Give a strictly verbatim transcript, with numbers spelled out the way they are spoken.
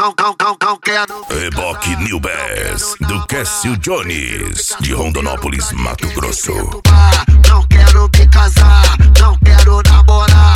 não, não, não, não quero. Reboque New Bass, do Cássio Jones, de Rondonópolis, Mato Grosso. Não quero me casar, não quero namorar.